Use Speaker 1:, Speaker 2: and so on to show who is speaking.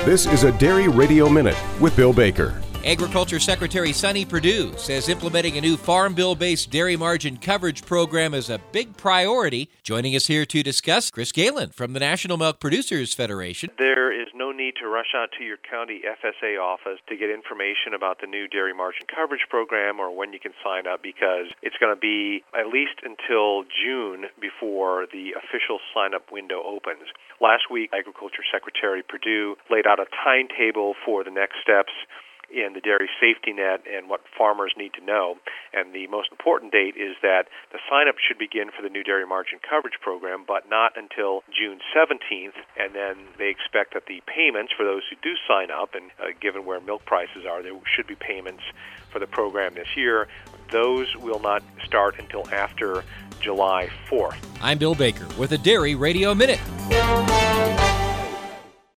Speaker 1: This is a Dairy Radio Minute with Bill Baker.
Speaker 2: Agriculture Secretary Sonny Perdue says implementing a new Farm Bill-based dairy margin coverage program is a big priority. Joining us here to discuss, Chris Galen from the National Milk Producers Federation.
Speaker 3: There is no need to rush out to your county FSA office to get information about the new dairy margin coverage program or when you can sign up, because it's going to be at least until June before the official sign-up window opens. Last week, Agriculture Secretary Perdue laid out a timetable for the next steps in the dairy safety net and what farmers need to know. And the most important date is that the sign-up should begin for the new dairy margin coverage program, but not until June 17th. And then they expect that the payments for those who do sign up, and given where milk prices are, there should be payments for the program this year. Those will not start until after July 4th.
Speaker 2: I'm Bill Baker with a Dairy Radio Minute.